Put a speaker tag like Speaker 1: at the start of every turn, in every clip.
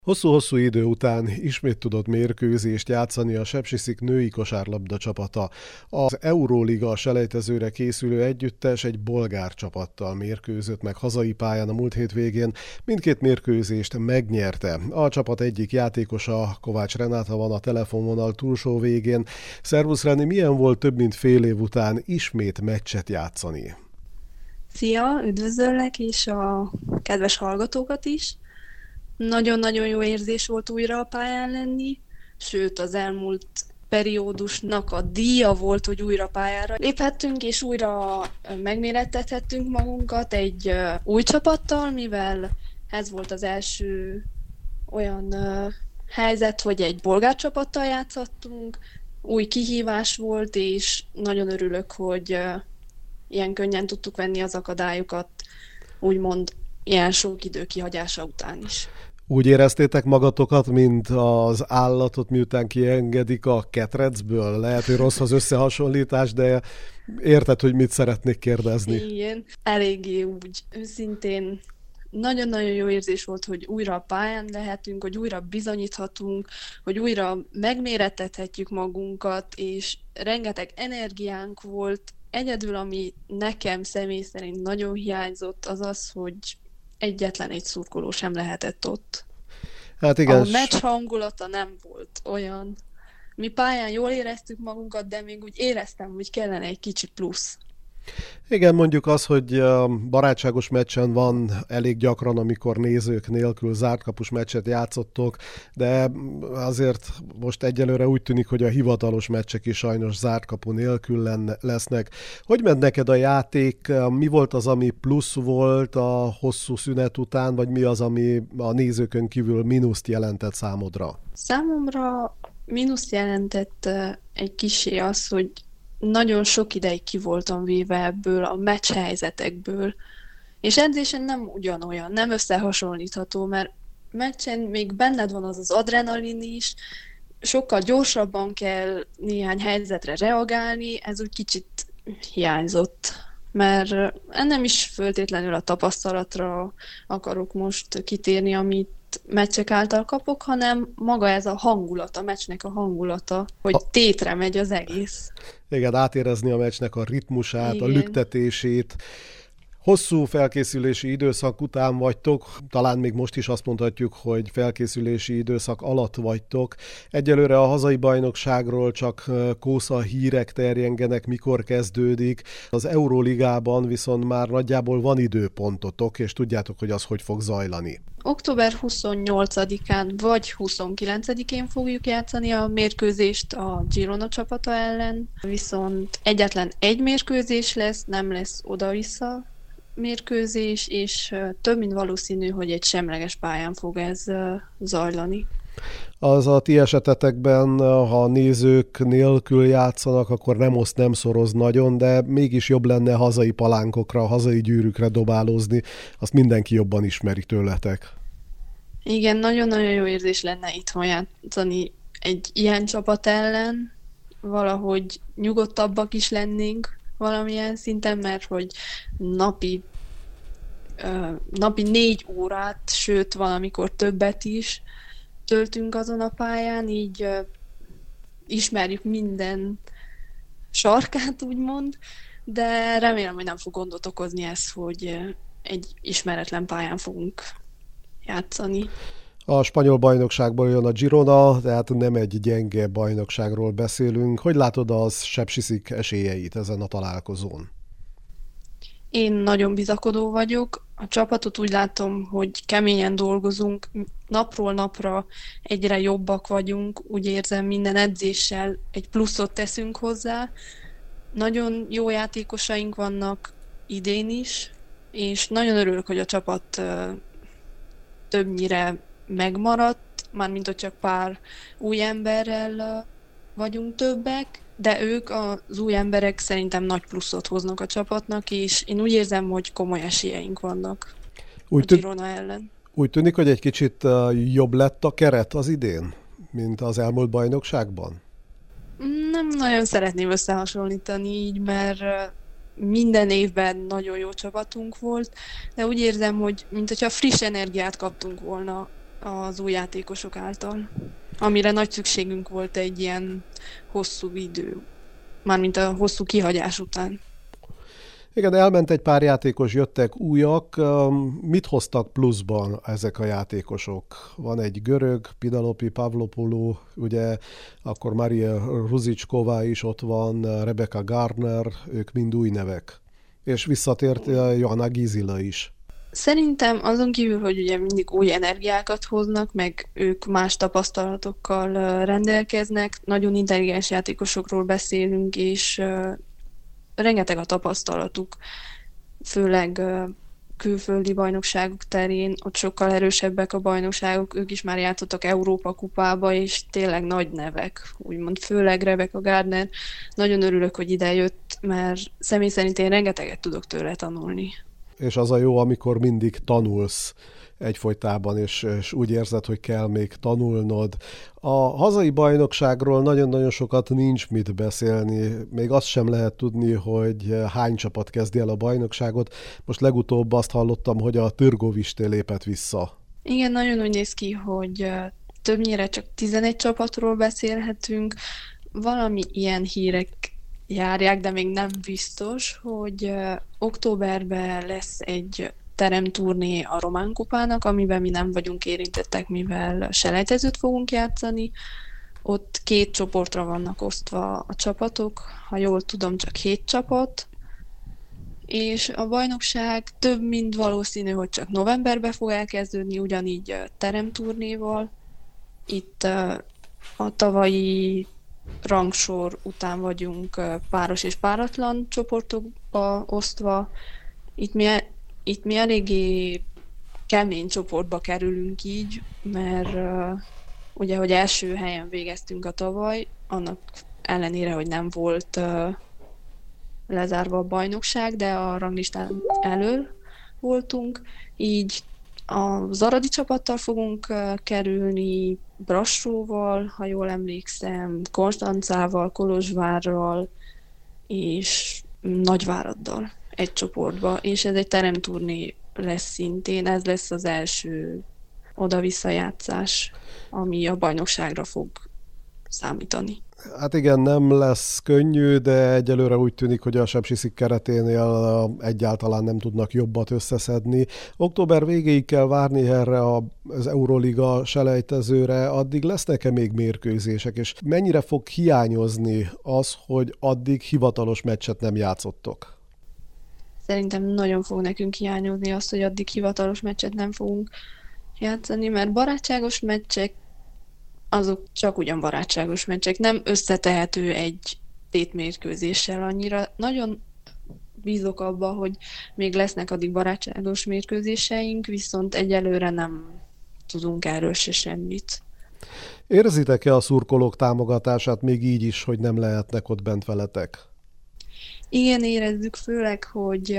Speaker 1: Hosszú-hosszú idő után ismét tudott mérkőzést játszani a Sepsiszik női kosárlabda csapata. Az Euróliga selejtezőre készülő együttes egy bolgár csapattal mérkőzött meg hazai pályán a múlt hétvégén. Mindkét mérkőzést megnyerte. A csapat egyik játékosa, Kovács Renáta van a telefonvonal túlsó végén. Szervusz Reni, milyen volt több mint fél év után ismét meccset játszani?
Speaker 2: Szia, üdvözöllek, és a kedves hallgatókat is. Nagyon-nagyon jó érzés volt újra a pályán lenni, sőt az elmúlt periódusnak a díja volt, hogy újra pályára léphettünk, és újra megmérettethettünk magunkat egy új csapattal, mivel ez volt az első olyan helyzet, hogy egy bolgár csapattal játszottunk, új kihívás volt, és nagyon örülök, hogy ilyen könnyen tudtuk venni az akadályokat, úgymond ilyen sok idő kihagyása után is.
Speaker 1: Úgy éreztétek magatokat, mint az állatot, miután kiengedik a ketrecből? Lehet, hogy rossz az összehasonlítás, de érted, hogy mit szeretnék kérdezni?
Speaker 2: Igen, eléggé úgy. Őszintén nagyon-nagyon jó érzés volt, hogy újra a pályán lehetünk, hogy újra bizonyíthatunk, hogy újra megmérettethetjük magunkat, és rengeteg energiánk volt. Egyedül, ami nekem személy szerint nagyon hiányzott, az az, hogy egyetlen egy szurkoló sem lehetett ott.
Speaker 1: Hát
Speaker 2: A
Speaker 1: igen,
Speaker 2: meccs hangulata nem volt olyan. Mi pályán jól éreztük magunkat, de még úgy éreztem, hogy kellene egy kicsi plusz.
Speaker 1: igen, mondjuk az, hogy barátságos meccsen van elég gyakran, amikor nézők nélkül zártkapus meccset játszottok, de azért most egyelőre úgy tűnik, hogy a hivatalos meccsek is sajnos zártkapu nélkül lesznek. Hogy ment neked a játék? Mi volt az, ami plusz volt a hosszú szünet után, vagy mi az, ami a nézőkön kívül mínuszt jelentett számodra?
Speaker 2: Számomra mínusz jelentett egy kissé az, hogy nagyon sok ideig ki voltam véve ebből a meccs helyzetekből, és edzésen nem ugyanolyan, nem összehasonlítható, mert meccsen még benned van az az adrenalin is, sokkal gyorsabban kell néhány helyzetre reagálni, ez úgy kicsit hiányzott. Mert nem is föltétlenül a tapasztalatra akarok most kitérni, amit meccsek által kapok, hanem maga ez a hangulat, a meccsnek a hangulata, hogy tétre megy az egész.
Speaker 1: Igen, átérezni a meccsnek a ritmusát, a
Speaker 2: Igen.
Speaker 1: lüktetését. Hosszú felkészülési időszak után vagytok, talán még most is azt mondhatjuk, hogy felkészülési időszak alatt vagytok. Egyelőre a hazai bajnokságról csak kósza hírek terjengenek, mikor kezdődik. Az Euróligában viszont már nagyjából van időpontotok, és tudjátok, hogy az hogy fog zajlani.
Speaker 2: Október 28-án vagy 29-én fogjuk játszani a mérkőzést a Girona csapata ellen, viszont egyetlen egy mérkőzés lesz, nem lesz oda-vissza mérkőzés, és több mint valószínű, hogy egy semleges pályán fog ez zajlani.
Speaker 1: Az a ti esetetekben, ha a nézők nélkül játszanak, akkor nem oszt, nem szoroz nagyon, de mégis jobb lenne hazai palánkokra, hazai gyűrűkre dobálózni, azt mindenki jobban ismeri tőletek.
Speaker 2: Igen, nagyon-nagyon jó érzés lenne itthon játszani egy ilyen csapat ellen, valahogy nyugodtabbak is lennénk valamilyen szinten, mert hogy napi, napi 4 órát, sőt valamikor többet is töltünk azon a pályán, így ismerjük minden sarkát, úgymond, de remélem, hogy nem fog gondot okozni ez, hogy egy ismeretlen pályán fogunk játszani.
Speaker 1: A spanyol bajnokságból jön a Girona, tehát nem egy gyenge bajnokságról beszélünk. Hogy látod az Sepsiszik esélyeit ezen a találkozón?
Speaker 2: Én nagyon bizakodó vagyok. A csapatot úgy látom, hogy keményen dolgozunk, napról napra egyre jobbak vagyunk, úgy érzem minden edzéssel egy pluszot teszünk hozzá. Nagyon jó játékosaink vannak idén is, és nagyon örülök, hogy a csapat többnyire megmaradt, mármint hogy csak pár új emberrel vagyunk többek, de ők az új emberek szerintem nagy pluszot hoznak a csapatnak, és én úgy érzem, hogy komoly esélyeink vannak a
Speaker 1: Úgy, tű-
Speaker 2: Girona ellen.
Speaker 1: úgy tűnik, hogy egy kicsit jobb lett a keret az idén, mint az elmúlt bajnokságban?
Speaker 2: Nem nagyon szeretném összehasonlítani így, mert minden évben nagyon jó csapatunk volt, de úgy érzem, hogy mint hogyha friss energiát kaptunk volna az új játékosok által, amire nagy szükségünk volt egy ilyen hosszú idő, mármint a hosszú kihagyás után.
Speaker 1: Igen, elment egy pár játékos, jöttek újak. Mit hoztak pluszban ezek a játékosok? Van egy görög, Pinalopi Pavlopoulou, ugye, akkor Maria Ruzicskova is ott van, Rebecca Garner, ők mind új nevek. És visszatért Joanna Gizila is.
Speaker 2: Szerintem azon kívül, hogy ugye mindig új energiákat hoznak, meg ők más tapasztalatokkal rendelkeznek, nagyon intelligens játékosokról beszélünk, és rengeteg a tapasztalatuk, főleg külföldi bajnokságok terén, ott sokkal erősebbek a bajnokságok, ők is már játszottak Európa kupába, és tényleg nagy nevek, úgymond főleg Rebecca Gardner. Nagyon örülök, hogy ide jött, mert személy szerint én rengeteget tudok tőle tanulni.
Speaker 1: És az a jó, amikor mindig tanulsz egyfolytában, és úgy érzed, hogy kell még tanulnod. A hazai bajnokságról nagyon-nagyon sokat nincs mit beszélni, még azt sem lehet tudni, hogy hány csapat kezdi el a bajnokságot. Most legutóbb azt hallottam, hogy a Târgoviște lépett vissza.
Speaker 2: Igen, nagyon úgy néz ki, hogy többnyire csak 11 csapatról beszélhetünk. Valami ilyen hírek járják, de még nem biztos, hogy októberben lesz egy teremturné a Román kupának, amiben mi nem vagyunk érintettek, mivel selejtezőt fogunk játszani. Ott 2 csoportra vannak osztva a csapatok, ha jól tudom, csak 7 csapat, és a bajnokság több mint valószínű, hogy csak novemberben fog elkezdődni, ugyanígy teremturnéval. Itt a tavalyi rangsor után vagyunk páros és páratlan csoportokba osztva. Itt mi eléggé kemény csoportba kerülünk így, mert ugye, hogy első helyen végeztünk a tavaly, annak ellenére, hogy nem volt lezárva a bajnokság, de a ranglistán elől voltunk, így a zaradi csapattal fogunk kerülni, Brassóval, ha jól emlékszem, Konstancával, Kolozsvárral és Nagyváraddal egy csoportba, és ez egy teremturné lesz szintén, ez lesz az első oda-visszajátszás, ami a bajnokságra fog számítani.
Speaker 1: Hát igen, nem lesz könnyű, de egyelőre úgy tűnik, hogy a Sepsiszig kereténél egyáltalán nem tudnak jobbat összeszedni. Október végéig kell várni erre az Euroliga selejtezőre, addig lesznek-e még mérkőzések, és mennyire fog hiányozni az, hogy addig hivatalos meccset nem játszottok?
Speaker 2: Szerintem nagyon fog nekünk hiányozni azt, hogy addig hivatalos meccset nem fogunk játszani, mert barátságos meccsek azok csak ugyan barátságos meccsek, nem összetehető egy tétmérkőzéssel annyira. Nagyon bízok abba, hogy még lesznek addig barátságos mérkőzéseink, viszont egyelőre nem tudunk erről se semmit.
Speaker 1: Érzitek-e a szurkolók támogatását még így is, hogy nem lehetnek ott bent veletek?
Speaker 2: Igen, érezzük, főleg, hogy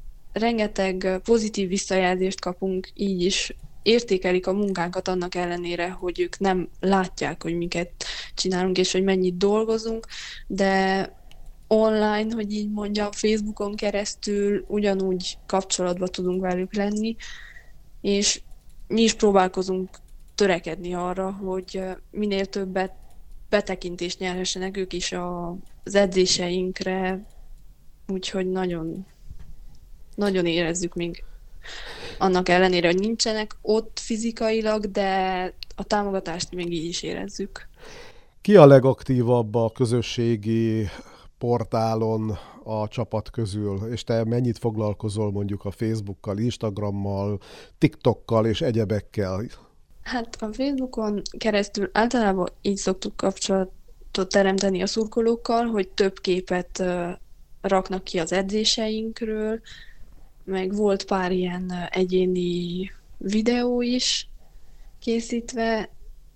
Speaker 2: rengeteg pozitív visszajelzést kapunk így is, értékelik a munkánkat annak ellenére, hogy ők nem látják, hogy miket csinálunk és hogy mennyit dolgozunk, de online, hogy így mondjam, Facebookon keresztül ugyanúgy kapcsolatba tudunk velük lenni, és mi is próbálkozunk törekedni arra, hogy minél többet betekintést nyerhessenek ők is az edzéseinkre, úgyhogy nagyon, nagyon érezzük még annak ellenére, hogy nincsenek ott fizikailag, de a támogatást még így is érezzük.
Speaker 1: Ki a legaktívabb a közösségi portálon a csapat közül, és te mennyit foglalkozol mondjuk a Facebookkal, Instagrammal, TikTokkal és egyebekkel?
Speaker 2: Hát a Facebookon keresztül általában így szoktuk kapcsolatot teremteni a szurkolókkal, hogy több képet raknak ki az edzéseinkről, meg volt pár ilyen egyéni videó is készítve.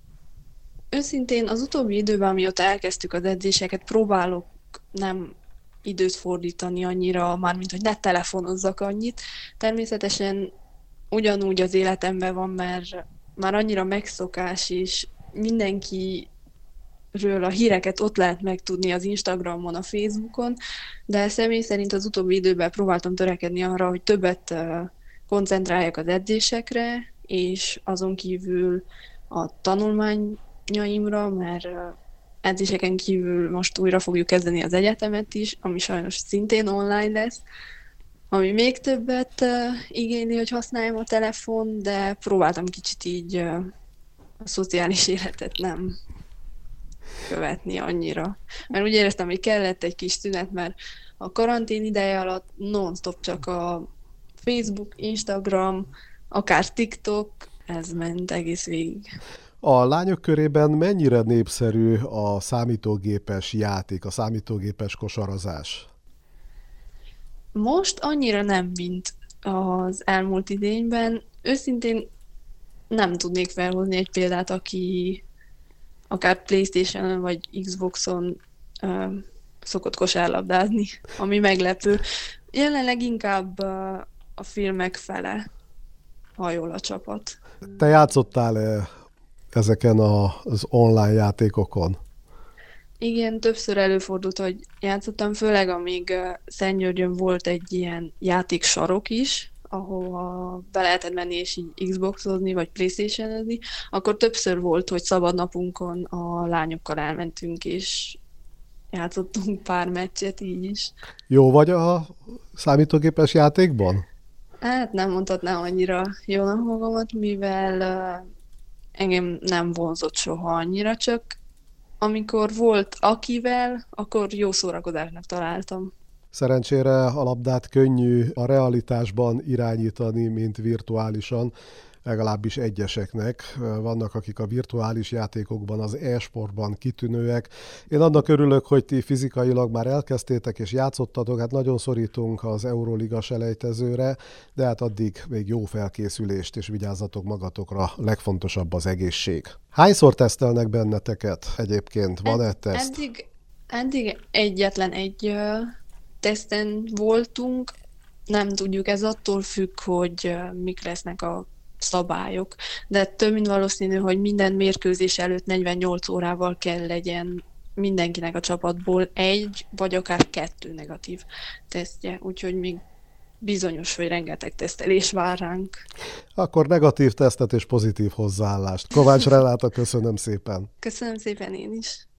Speaker 2: Őszintén az utóbbi időben, amióta elkezdtük az edzéseket, próbálok nem időt fordítani annyira, mármint hogy ne telefonozzak annyit. Természetesen ugyanúgy az életemben van, mert már annyira megszokás, és mindenkiről a híreket ott lehet megtudni az Instagramon, a Facebookon, de személy szerint az utóbbi időben próbáltam törekedni arra, hogy többet koncentráljak az edzésekre, és azon kívül a tanulmányaimra, mert edzéseken kívül most újra fogjuk kezdeni az egyetemet is, ami sajnos szintén online lesz, ami még többet igényli, hogy használjam a telefon, de próbáltam kicsit így a szociális életet nem követni annyira. Mert úgy éreztem, hogy kellett egy kis tünet, mert a karantén ideje alatt non-stop csak a Facebook, Instagram, akár TikTok, ez ment egész végig.
Speaker 1: A lányok körében mennyire népszerű a számítógépes játék, a számítógépes kosarazás?
Speaker 2: Most annyira nem, mint az elmúlt idényben. Őszintén nem tudnék felhozni egy példát, aki akár PlayStation-on vagy Xboxon szokott kosárlabdázni, ami meglepő. Jelenleg inkább a filmek fele hajol a csapat.
Speaker 1: Te játszottál ezeken az online játékokon?
Speaker 2: Igen, többször előfordult, hogy játszottam, főleg amíg Szentgyörgyön volt egy ilyen játéksarok is, ahova be lehetett menni és így Xboxozni, vagy PlayStation-ozni, akkor többször volt, hogy szabad napunkon a lányokkal elmentünk, és játszottunk pár meccset így is.
Speaker 1: Jó vagy a számítógépes játékban?
Speaker 2: Hát nem mondhatnám annyira jónak magamat, mivel engem nem vonzott soha annyira, csak amikor volt akivel, akkor jó szórakozásnak találtam.
Speaker 1: Szerencsére a labdát könnyű a realitásban irányítani, mint virtuálisan, legalábbis egyeseknek. Vannak, akik a virtuális játékokban, az e-sportban kitűnőek. Én annak örülök, hogy ti fizikailag már elkezdtétek és játszottatok, hát nagyon szorítunk az Euróliga selejtezőre, de hát addig még jó felkészülést, és vigyázzatok magatokra, legfontosabb az egészség. Hányszor tesztelnek benneteket egyébként? Van-e teszt?
Speaker 2: Eddig egyetlen egy teszten voltunk, nem tudjuk, ez attól függ, hogy mik lesznek a szabályok, de több mint valószínű, hogy minden mérkőzés előtt 48 órával kell legyen mindenkinek a csapatból egy, vagy akár 2 negatív tesztje, úgyhogy még bizonyos, hogy rengeteg tesztelés vár ránk.
Speaker 1: Akkor negatív tesztet és pozitív hozzáállást. Kovács Renáta, köszönöm szépen.
Speaker 2: Köszönöm szépen én is.